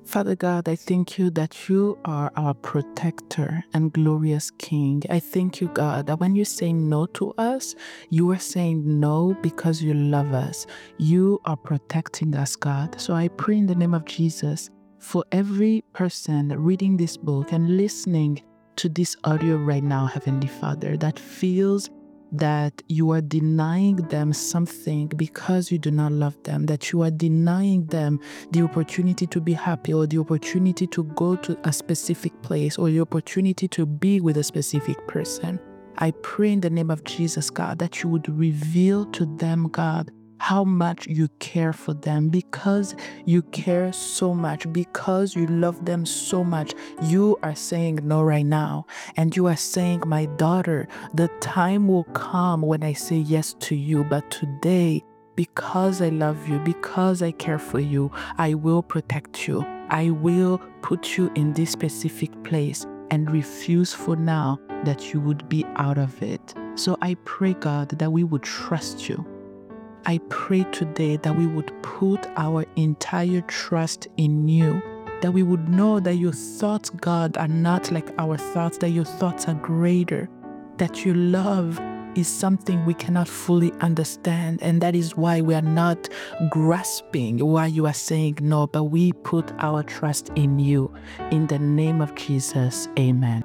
Father God, I thank you that you are our protector and glorious King. I thank you, God, that when you say no to us, you are saying no because you love us. You are protecting us, God. So I pray in the name of Jesus for every person reading this book and listening to this audio right now, Heavenly Father, that feels that you are denying them something because you do not love them, that you are denying them the opportunity to be happy, or the opportunity to go to a specific place, or the opportunity to be with a specific person. I pray in the name of Jesus, God, that you would reveal to them, God, how much you care for them, because you care so much, because you love them so much. You are saying no right now, and you are saying, my daughter, the time will come when I say yes to you, but today, because I love you, because I care for you, I will protect you. I will put you in this specific place and refuse for now that you would be out of it. So I pray, God, that we would trust you. I pray today that we would put our entire trust in you, that we would know that your thoughts, God, are not like our thoughts, that your thoughts are greater, that your love is something we cannot fully understand, and that is why we are not grasping why you are saying no, but we put our trust in you. In the name of Jesus, amen.